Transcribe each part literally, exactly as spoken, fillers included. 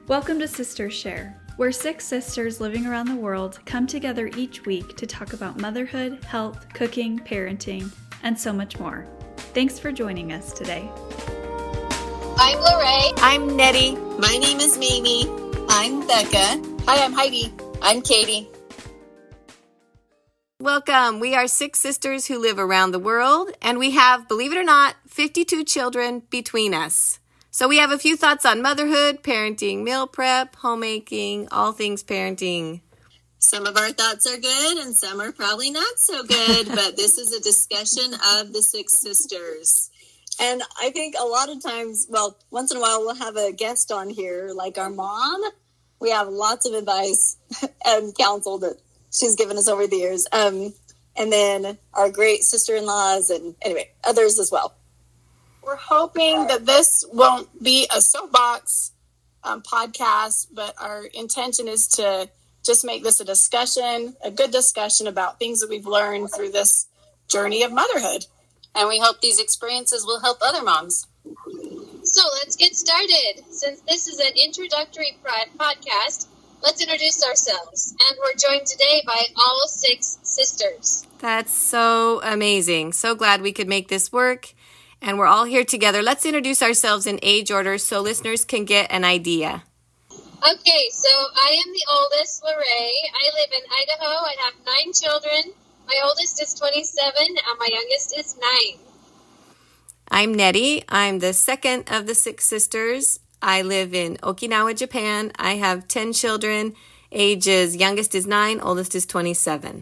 Welcome to Sisters Share, where six sisters living around the world come together each week to talk about motherhood, health, cooking, parenting, and so much more. Thanks for joining us today. I'm Lorraine. I'm Nettie. My name is Mimi. I'm Becca. Hi, I'm Heidi. I'm Katie. Welcome. We are six sisters who live around the world, and we have, believe it or not, fifty-two children between us. So we have a few thoughts on motherhood, parenting, meal prep, homemaking, all things parenting. Some of our thoughts are good and some are probably not so good, but this is a discussion of the six sisters. And I think a lot of times, well, once in a while we'll have a guest on here, like our mom. We have lots of advice and counsel that she's given us over the years. Um, and then our great sister-in-laws and anyway, others as well. We're hoping that this won't be a soapbox um, podcast, but our intention is to just make this a discussion, a good discussion about things that we've learned through this journey of motherhood. And we hope these experiences will help other moms. So let's get started. Since this is an introductory podcast, let's introduce ourselves. And we're joined today by all six sisters. That's so amazing. So glad we could make this work. And we're all here together. Let's introduce ourselves in age order so listeners can get an idea. Okay, so I am the oldest, Lorraine. I live in Idaho. I have nine children. My oldest is twenty-seven, and my youngest is nine. I'm Nettie. I'm the second of the six sisters. I live in Okinawa, Japan. I have ten children. Ages, youngest is nine, oldest is twenty-seven.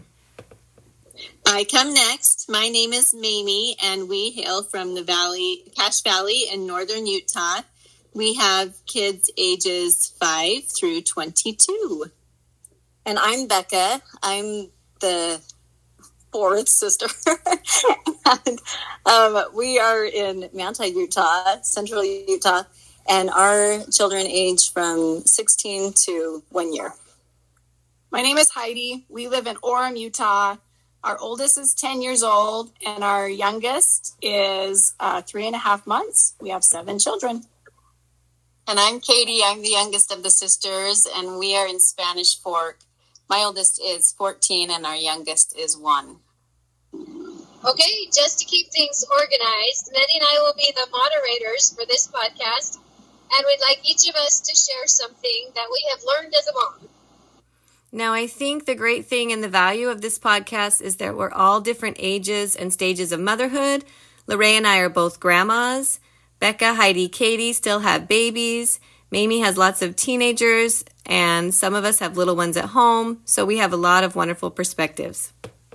I come next. My name is Mimi, and we hail from the Valley, Cache Valley in northern Utah. We have kids ages five through twenty-two. And I'm Becca. I'm the fourth sister. and, um, we are in Manti, Utah, central Utah, and our children age from sixteen to one year. My name is Heidi. We live in Orem, Utah. Our oldest is ten years old, and our youngest is uh, three and a half months. We have seven children. And I'm Katie. I'm the youngest of the sisters, and we are in Spanish Fork. My oldest is fourteen, and our youngest is one. Okay, just to keep things organized, Nettie and I will be the moderators for this podcast, and we'd like each of us to share something that we have learned as a mom. Now, I think the great thing and the value of this podcast is that we're all different ages and stages of motherhood. Lorraine and I are both grandmas. Becca, Heidi, Katie still have babies. Mamie has lots of teenagers, and some of us have little ones at home. So we have a lot of wonderful perspectives.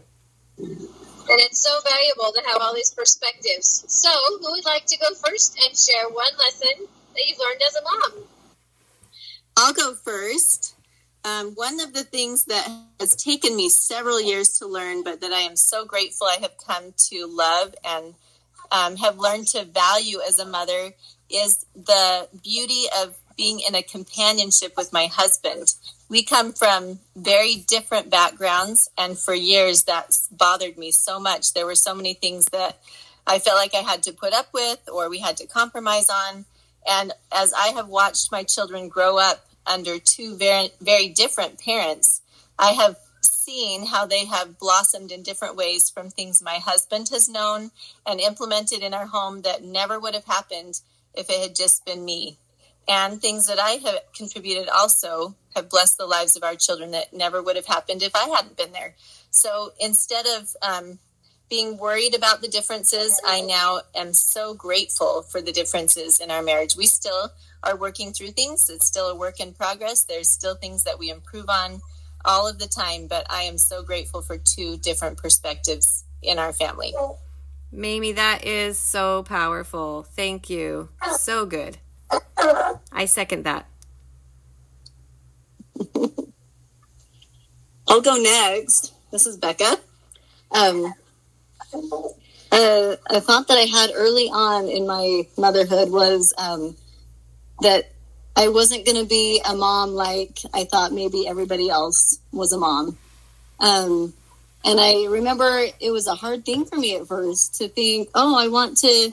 And it's so valuable to have all these perspectives. So, who would like to go first and share one lesson that you've learned as a mom? I'll go first. Um, one of the things that has taken me several years to learn, but that I am so grateful I have come to love and um, have learned to value as a mother is the beauty of being in a companionship with my husband. We come from very different backgrounds, and for years that's bothered me so much. There were so many things that I felt like I had to put up with or we had to compromise on. And as I have watched my children grow up under two very, very different parents, I have seen how they have blossomed in different ways from things my husband has known and implemented in our home that never would have happened if it had just been me. And things that I have contributed also have blessed the lives of our children that never would have happened if I hadn't been there. So instead of um, being worried about the differences, I now am so grateful for the differences in our marriage. We still are working through things. It's still a work in progress. There's still things that we improve on all of the time, but I am so grateful for two different perspectives in our family. Mamie, that is so powerful. Thank you. So good. I second that. I'll go next. This is Becca. Um, uh, a thought that I had early on in my motherhood was um, that I wasn't going to be a mom like I thought maybe everybody else was a mom. Um, and I remember it was a hard thing for me at first to think, oh, I want to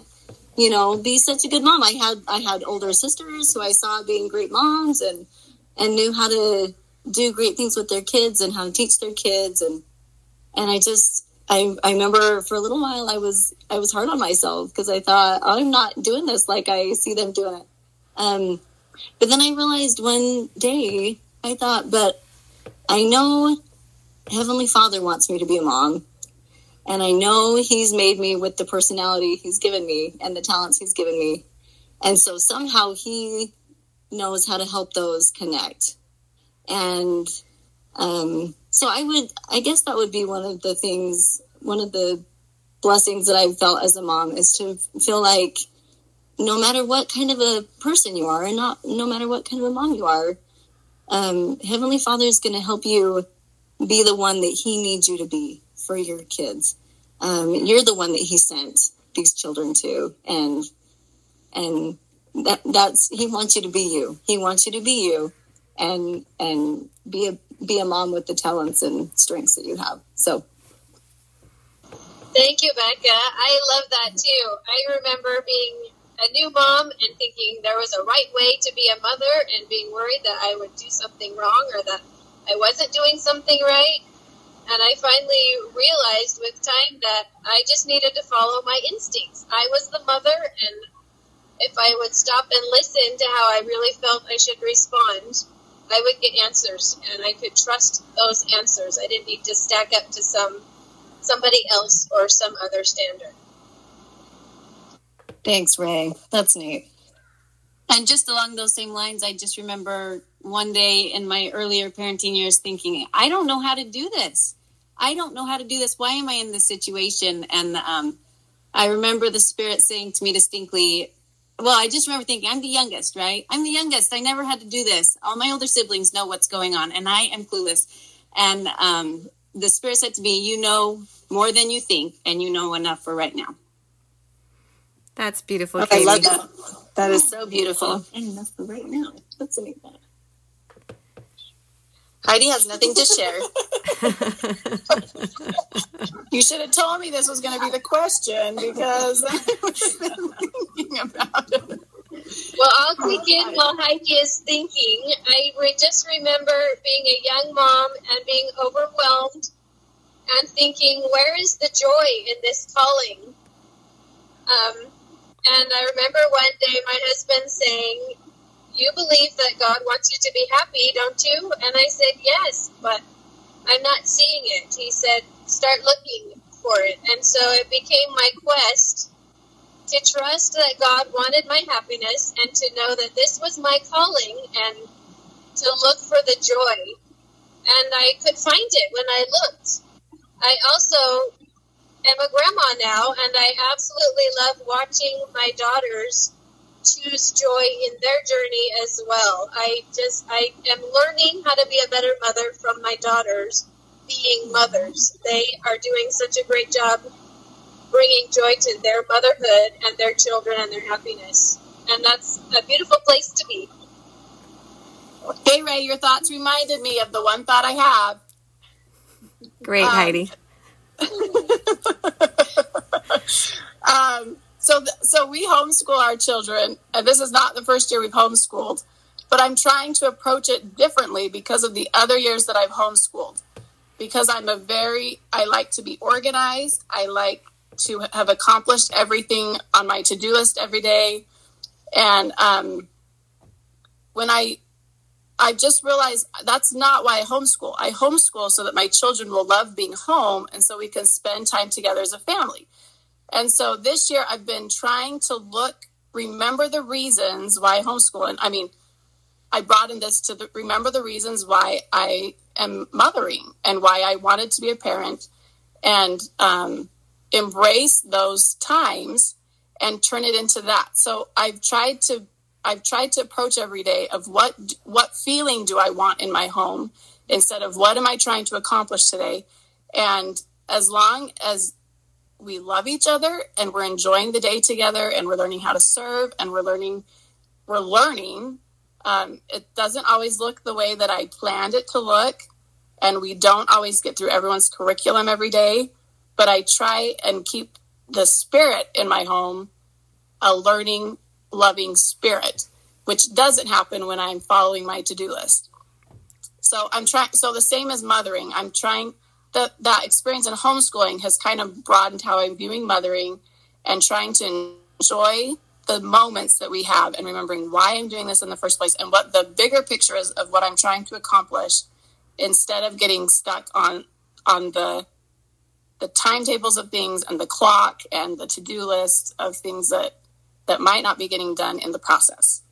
you know, be such a good mom. I had, I had older sisters who I saw being great moms and, and knew how to do great things with their kids and how to teach their kids. And, and I just, I, I remember for a little while I was, I was hard on myself because I thought, I'm not doing this like I see them doing it. Um, but then I realized one day, I thought, but I know Heavenly Father wants me to be a mom. And I know he's made me with the personality he's given me and the talents he's given me. And so somehow he knows how to help those connect. And um, so I would, I guess that would be one of the things, one of the blessings that I've felt as a mom is to feel like no matter what kind of a person you are and not no matter what kind of a mom you are, um, Heavenly Father is going to help you be the one that he needs you to be for your kids. Um, you're the one that he sent these children to. And, and that that's, he wants you to be you. He wants you to be you and, and be a, be a mom with the talents and strengths that you have. So. Thank you, Becca. I love that too. I remember being a new mom and thinking there was a right way to be a mother and being worried that I would do something wrong or that I wasn't doing something right. And I finally realized with time that I just needed to follow my instincts. I was the mother, and if I would stop and listen to how I really felt I should respond, I would get answers, and I could trust those answers. I didn't need to stack up to some somebody else or some other standard. Thanks, Ray. That's neat. And just along those same lines, I just remember one day in my earlier parenting years thinking, I don't know how to do this. I don't know how to do this. Why am I in this situation? And um, I remember the Spirit saying to me distinctly, well, I just remember thinking, I'm the youngest, right? I'm the youngest. I never had to do this. All my older siblings know what's going on, and I am clueless. And um, the Spirit said to me, you know more than you think, and you know enough for right now. That's beautiful, Okay, Katie. I love that. That is so beautiful. And enough for right now. That's a neat thought. Heidi has nothing to share. You should have told me this was going to be the question because I was thinking about it. Well, I'll kick in while Heidi is thinking. I re- just remember being a young mom and being overwhelmed and thinking, where is the joy in this calling? Um, and I remember one day my husband saying, you believe that God wants you to be happy, don't you? And I said, yes, but I'm not seeing it. He said, start looking for it. And so it became my quest to trust that God wanted my happiness and to know that this was my calling and to look for the joy. And I could find it when I looked. I also am a grandma now, and I absolutely love watching my daughters choose joy in their journey as well. I just, I am learning how to be a better mother from my daughters being mothers. They are doing such a great job bringing joy to their motherhood and their children and their happiness. And that's a beautiful place to be. Hey, Ray, your thoughts reminded me of the one thought I have. Great, um, Heidi. um, so, th- so we homeschool our children, and this is not the first year we've homeschooled, but I'm trying to approach it differently because of the other years that I've homeschooled. Because I'm a very, I like to be organized. I like to have accomplished everything on my to-do list every day. And um, when I, I just realized that's not why I homeschool. I homeschool so that my children will love being home and so we can spend time together as a family. And so this year I've been trying to look, remember the reasons why I homeschool. And I mean, I brought in this to the, remember the reasons why I am mothering and why I wanted to be a parent, and um, embrace those times and turn it into that. So I've tried to I've tried to approach every day of what what feeling do I want in my home instead of what am I trying to accomplish today. And as long as we love each other and we're enjoying the day together and we're learning how to serve and we're learning, we're learning, um, it doesn't always look the way that I planned it to look. And we don't always get through everyone's curriculum every day, but I try and keep the spirit in my home a learning, loving spirit, which doesn't happen when I'm following my to-do list. So I'm trying, so the same as mothering, I'm trying, that that experience in homeschooling has kind of broadened how I'm viewing mothering and trying to enjoy the moments that we have and remembering why I'm doing this in the first place and what the bigger picture is of what I'm trying to accomplish, instead of getting stuck on on the the timetables of things and the clock and the to-do list of things that that might not be getting done in the process.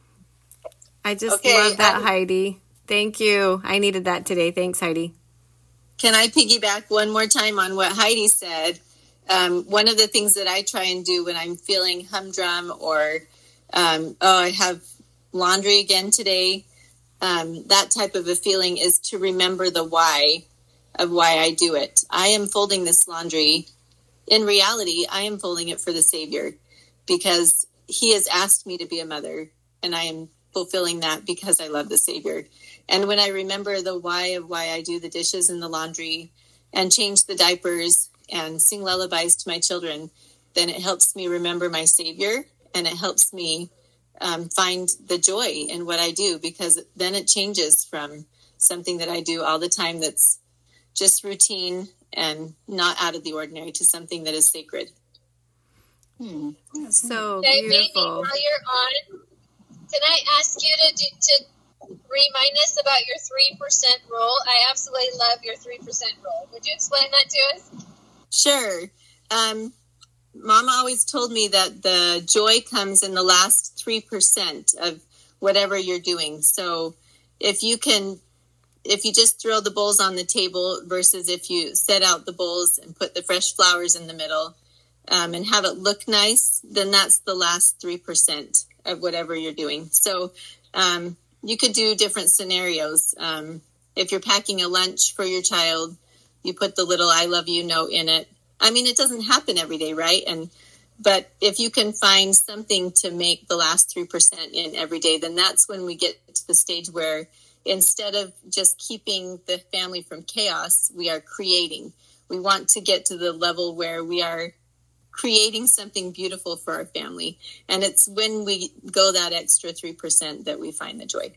I just Okay, love that, um, Heidi. Thank you. I needed that today. Thanks, Heidi. Can I piggyback one more time on what Heidi said? Um, one of the things that I try and do when I'm feeling humdrum or, um, oh, I have laundry again today, um, that type of a feeling, is to remember the why of why I do it. I am folding this laundry. In reality, I am folding it for the Savior, because he has asked me to be a mother, and I am fulfilling that because I love the Savior. And when I remember the why of why I do the dishes and the laundry and change the diapers and sing lullabies to my children, then it helps me remember my Savior, and it helps me um, find the joy in what I do, because then it changes from something that I do all the time that's just routine and not out of the ordinary to something that is sacred. Hmm. So Okay, maybe beautiful. while you're on, can I ask you to do, to remind us about your three percent rule? I absolutely love your three percent rule. Would you explain that to us? Sure. Um, Mama always told me that the joy comes in the last three percent of whatever you're doing. So if you can, if you just throw the bowls on the table versus if you set out the bowls and put the fresh flowers in the middle, um, and have it look nice, then that's the last three percent of whatever you're doing. So um, you could do different scenarios. Um, if you're packing a lunch for your child, you put the little I love you note in it. I mean, it doesn't happen every day, right? And but if you can find something to make the last three percent in every day, then that's when we get to the stage where instead of just keeping the family from chaos, we are creating. We want to get to the level where we are creating something beautiful for our family. And it's when we go that extra three percent that we find the joy.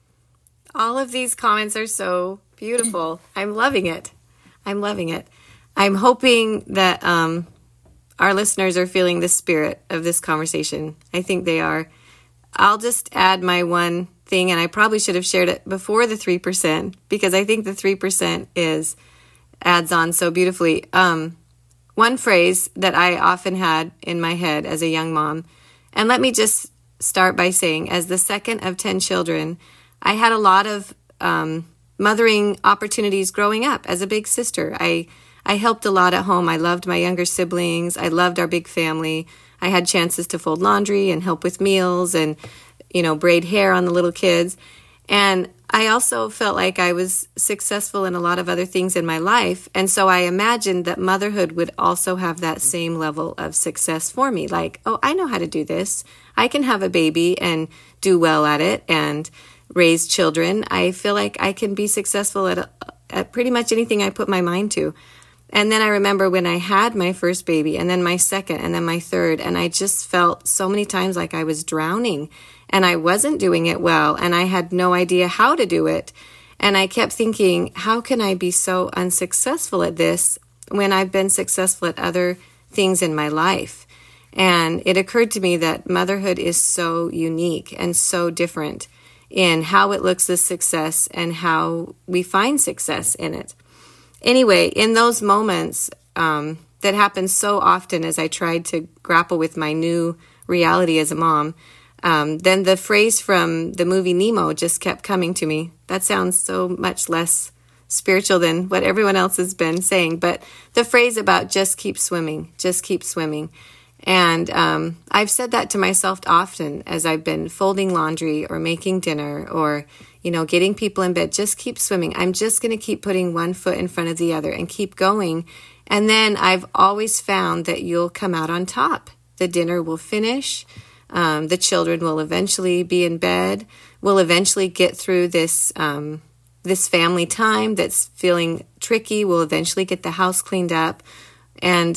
All of these comments are so beautiful. I'm loving it. I'm loving it. I'm hoping that um, our listeners are feeling the spirit of this conversation. I think they are. I'll just add my one thing, and I probably should have shared it before the three percent, because I think the three percent is adds on so beautifully. Um, one phrase that I often had in my head as a young mom, and let me just start by saying, as the second of ten children, I had a lot of um, mothering opportunities growing up as a big sister. I I helped a lot at home. I loved my younger siblings. I loved our big family. I had chances to fold laundry and help with meals and, you know, braid hair on the little kids. And I also felt like I was successful in a lot of other things in my life. And so I imagined that motherhood would also have that same level of success for me. Like, oh, I know how to do this. I can have a baby and do well at it and raise children. I feel like I can be successful at, at pretty much anything I put my mind to. And then I remember when I had my first baby, and then my second, and then my third, and I just felt so many times like I was drowning, and I wasn't doing it well, and I had no idea how to do it. And I kept thinking, how can I be so unsuccessful at this when I've been successful at other things in my life? And it occurred to me that motherhood is so unique and so different in how it looks as success and how we find success in it. Anyway, in those moments um, that happened so often as I tried to grapple with my new reality as a mom, um, then the phrase from the movie Nemo just kept coming to me. That sounds so much less spiritual than what everyone else has been saying, but the phrase about just keep swimming, just keep swimming. And um, I've said that to myself often as I've been folding laundry or making dinner or, you know, getting people in bed. Just keep swimming. I'm just going to keep putting one foot in front of the other and keep going. And then I've always found that you'll come out on top. The dinner will finish. Um, the children will eventually be in bed. We'll eventually get through this um, this family time that's feeling tricky. We'll eventually get the house cleaned up. And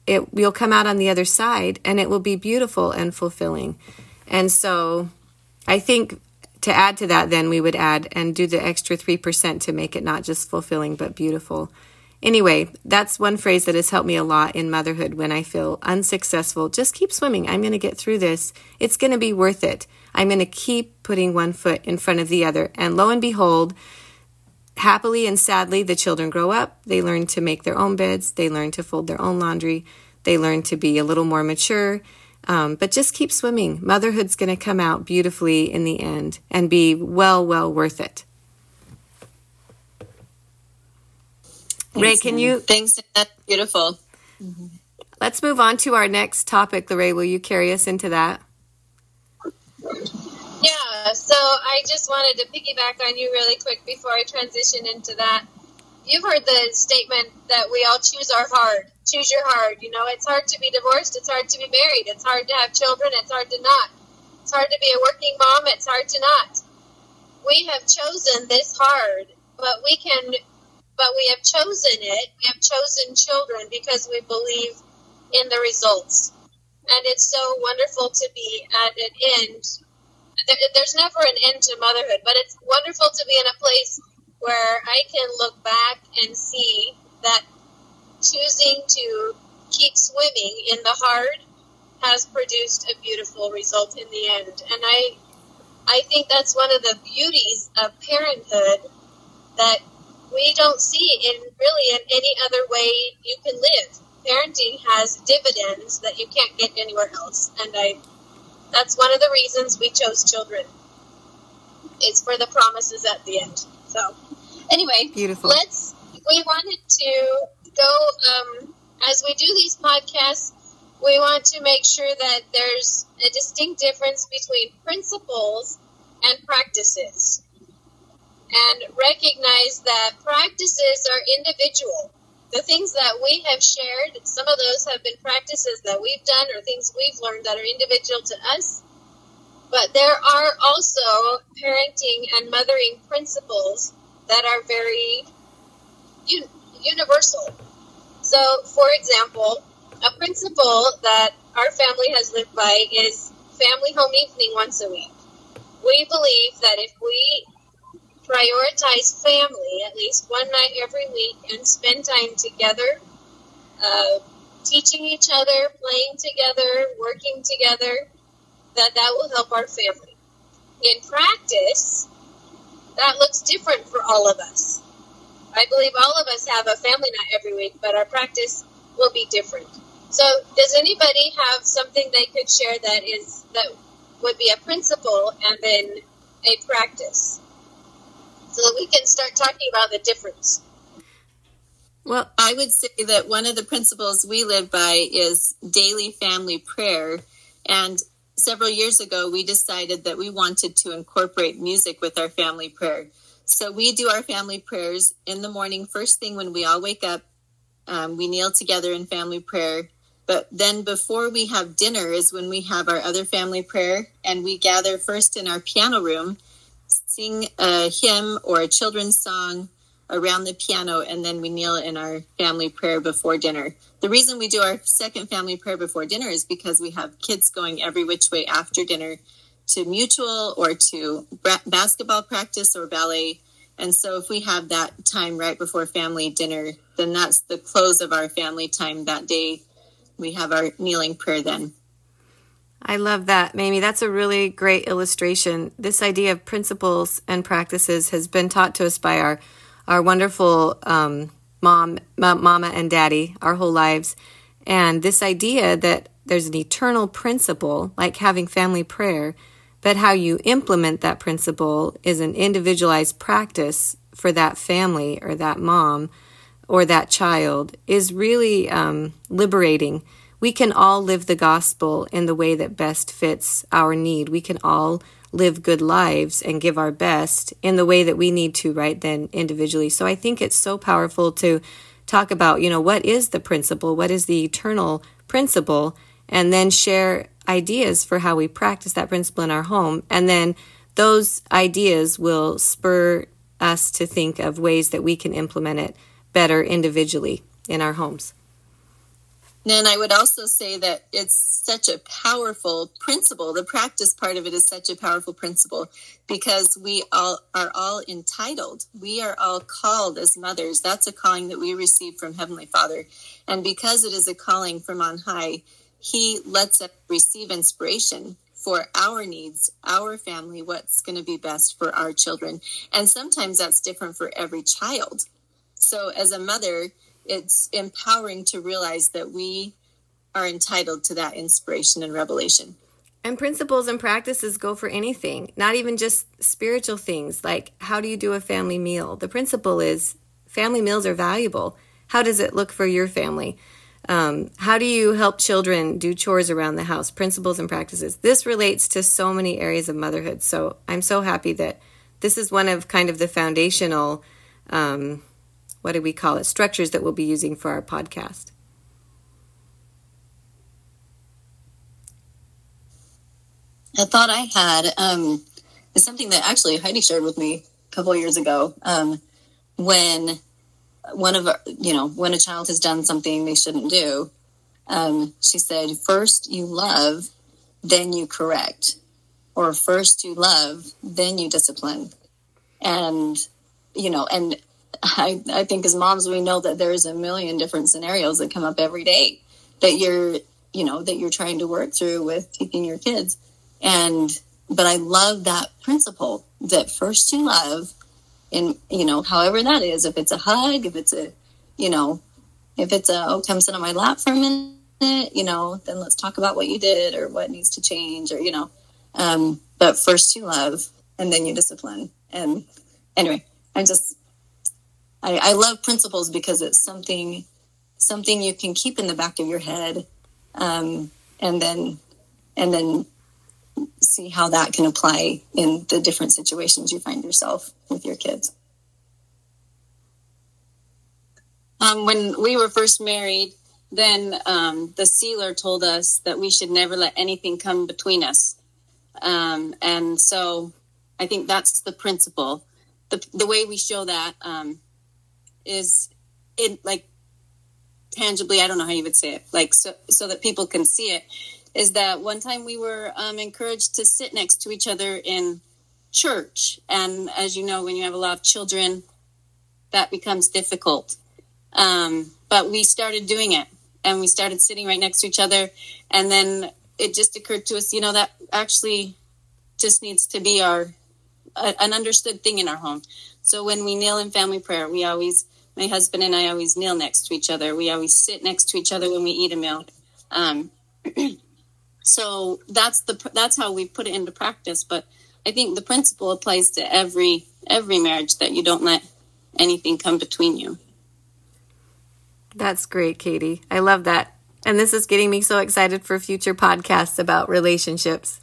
it you'll come out on the other side and it will be beautiful and fulfilling. And so I think to add to that, then we would add and do the extra three percent to make it not just fulfilling, but beautiful. Anyway, that's one phrase that has helped me a lot in motherhood when I feel unsuccessful. Just keep swimming. I'm going to get through this. It's going to be worth it. I'm going to keep putting one foot in front of the other. And lo and behold, happily and sadly, the children grow up. They learn to make their own beds. They learn to fold their own laundry. They learn to be a little more mature. Um, but just keep swimming. Motherhood's going to come out beautifully in the end and be well, well worth it. Thanks, Ray, can you? Thanks. That's beautiful. Mm-hmm. Let's move on to our next topic. Ray, will you carry us into that? Yeah, so I just wanted to piggyback on you really quick before I transition into that. You've heard the statement that we all choose our hard. Choose your hard. You know, it's hard to be divorced. It's hard to be married. It's hard to have children. It's hard to not. It's hard to be a working mom. It's hard to not. We have chosen this hard, but we can... But we have chosen it. We have chosen children because we believe in the results. And it's so wonderful to be at an end. There's never an end to motherhood, but it's wonderful to be in a place where I can look back and see that choosing to keep swimming in the hard has produced a beautiful result in the end. And I, I think that's one of the beauties of parenthood that we don't see in really in any other way you can live. Parenting has dividends that you can't get anywhere else. And I, that's one of the reasons we chose children. It's for the promises at the end. So anyway, beautiful. Let's, we wanted to go, um, as we do these podcasts, we want to make sure that there's a distinct difference between principles and practices. And recognize that practices are individual. The things that we have shared, some of those have been practices that we've done or things we've learned that are individual to us. But there are also parenting and mothering principles that are very un- universal. So, for example, a principle that our family has lived by is family home evening once a week. We believe that if we prioritize family at least one night every week and spend time together, uh, teaching each other, playing together, working together, that that will help our family. In practice, that looks different for all of us. I believe all of us have a family night every week, but our practice will be different. So does anybody have something they could share that is that would be a principle and then a practice? So that we can start talking about the difference. Well, I would say that one of the principles we live by is daily family prayer. And several years ago, we decided that we wanted to incorporate music with our family prayer. So we do our family prayers in the morning. First thing when we all wake up, um, we kneel together in family prayer. But then before we have dinner is when we have our other family prayer. And we gather first in our piano room, sing a hymn or a children's song around the piano, and then we kneel in our family prayer before dinner. The reason we do our second family prayer before dinner is because we have kids going every which way after dinner to mutual or to bra- basketball practice or ballet. And so if we have that time right before family dinner, then that's the close of our family time that day. We have our kneeling prayer then. I love that, Mamie. That's a really great illustration. This idea of principles and practices has been taught to us by our, our wonderful um, mom, m- mama and daddy our whole lives. And this idea that there's an eternal principle, like having family prayer, but how you implement that principle is an individualized practice for that family or that mom or that child is really um, liberating. We can all live the gospel in the way that best fits our need. We can all live good lives and give our best in the way that we need to right then individually. So I think it's so powerful to talk about, you know, what is the principle? What is the eternal principle? And then share ideas for how we practice that principle in our home. And then those ideas will spur us to think of ways that we can implement it better individually in our homes. And I would also say that it's such a powerful principle. The practice part of it is such a powerful principle because we all are all entitled. We are all called as mothers. That's a calling that we receive from Heavenly Father. And because it is a calling from on high, He lets us receive inspiration for our needs, our family, what's going to be best for our children. And sometimes that's different for every child. So as a mother, it's empowering to realize that we are entitled to that inspiration and revelation. And principles and practices go for anything, not even just spiritual things, like how do you do a family meal? The principle is family meals are valuable. How does it look for your family? Um, how do you help children do chores around the house? Principles and practices. This relates to so many areas of motherhood. So I'm so happy that this is one of kind of the foundational um what do we call it, structures that we'll be using for our podcast. A thought I had um, is something that actually Heidi shared with me a couple of years ago. Um, when one of our, you know, when a child has done something they shouldn't do, um, she said, first you love, then you correct. Or first you love, then you discipline. And, you know, and I, I think as moms, we know that there's a million different scenarios that come up every day that you're, you know, that you're trying to work through with teaching your kids. And, but I love that principle that first you love, and, you know, however that is, if it's a hug, if it's a, you know, if it's a, oh, come sit on my lap for a minute, you know, then let's talk about what you did or what needs to change or, you know, um, but first you love and then you discipline. And anyway, I just, I, I love principles because it's something, something you can keep in the back of your head, um, and then, and then see how that can apply in the different situations you find yourself with your kids. Um, when we were first married, then um, the sealer told us that we should never let anything come between us. Um, and so I think that's the principle. The, the way we show that, um, is it like tangibly, I don't know how you would say it, like so so that people can see it, is that one time we were um, encouraged to sit next to each other in church. And as you know, when you have a lot of children, that becomes difficult. Um, but we started doing it and we started sitting right next to each other. And then it just occurred to us, you know, that actually just needs to be our a, an understood thing in our home. So when we kneel in family prayer, we always, my husband and I always kneel next to each other. We always sit next to each other when we eat a meal. Um, so that's the that's how we put it into practice. But I think the principle applies to every every marriage, that you don't let anything come between you. That's great, Katie. I love that. And this is getting me so excited for future podcasts about relationships.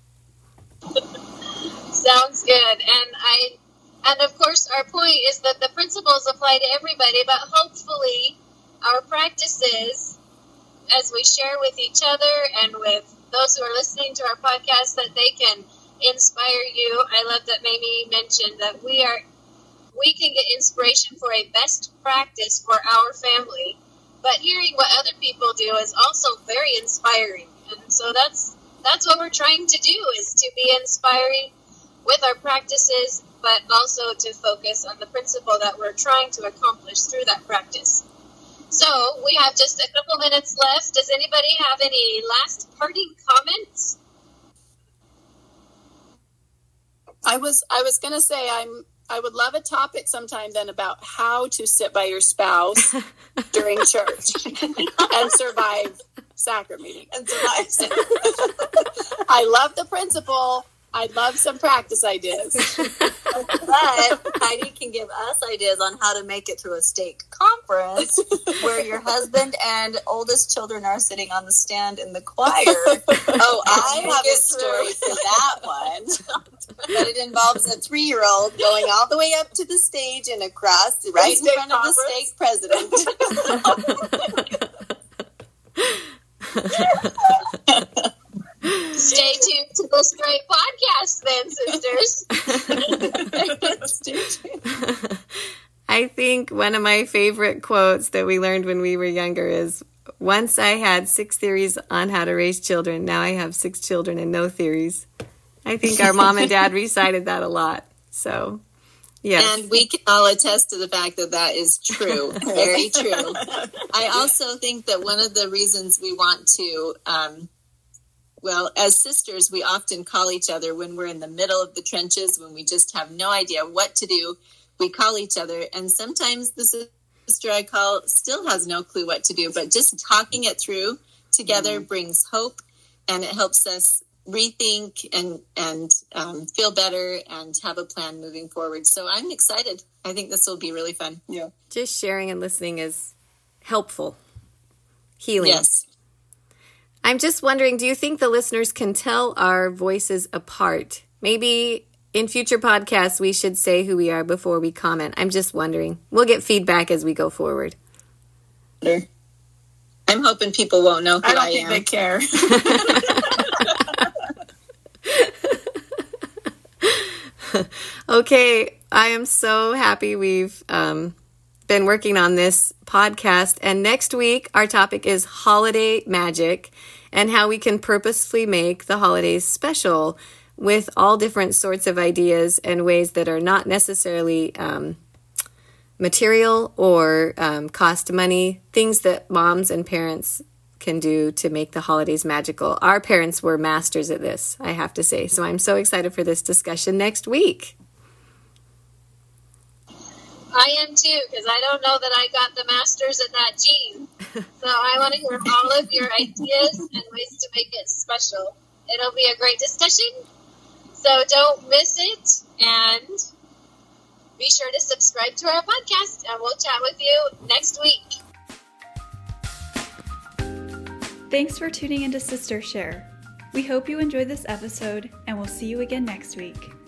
Sounds good. And I, and of course, our point is that the principles apply to everybody, but hopefully our practices, as we share with each other and with those who are listening to our podcast, that they can inspire you. I love that Mamie mentioned that we are, we can get inspiration for a best practice for our family, but hearing what other people do is also very inspiring. And so that's, that's what we're trying to do, is to be inspiring with our practices, but also to focus on the principle that we're trying to accomplish through that practice. So we have just a couple minutes left. Does anybody have any last parting comments? I was I was going to say I'm I would love a topic sometime then about how to sit by your spouse during church and survive sacrament meeting and survive. I love the principle. I'd love some practice ideas. But Heidi can give us ideas on how to make it to a stake conference where your husband and oldest children are sitting on the stand in the choir. Oh, I have a story for that one. But it involves a three-year-old going all the way up to the stage and across right in front of the stake president. Stay tuned to this great podcast then, sisters. I think one of my favorite quotes that we learned when we were younger is, Once I had six theories on how to raise children. Now I have six children and no theories. I think our mom and dad recited that a lot. So, yes. And we can all attest to the fact that that is true. Very true. I also think that one of the reasons we want to, um, well, as sisters, we often call each other when we're in the middle of the trenches, when we just have no idea what to do. We call each other. And sometimes the sister I call still has no clue what to do. But just talking it through together mm. brings hope, and it helps us rethink and and um, feel better and have a plan moving forward. So I'm excited. I think this will be really fun. Yeah. Just sharing and listening is helpful. Healing. Yes. I'm just wondering, do you think the listeners can tell our voices apart? Maybe in future podcasts we should say who we are before we comment. I'm just wondering. We'll get feedback as we go forward. I'm hoping people won't know who I, I don't I think am. they care. Okay, I am so happy we've um, been working on this podcast. And next week, our topic is holiday magic and how we can purposefully make the holidays special with all different sorts of ideas and ways that are not necessarily um, material or um, cost money, things that moms and parents can do to make the holidays magical. Our parents were masters at this, I have to say. So I'm so excited for this discussion next week. I am too, because I don't know that I got the masters at that gene. So I want to hear all of your ideas and ways to make it special. It'll be a great discussion. So don't miss it, and be sure to subscribe to our podcast, and we'll chat with you next week. Thanks for tuning into Sister Share. We hope you enjoyed this episode, and we'll see you again next week.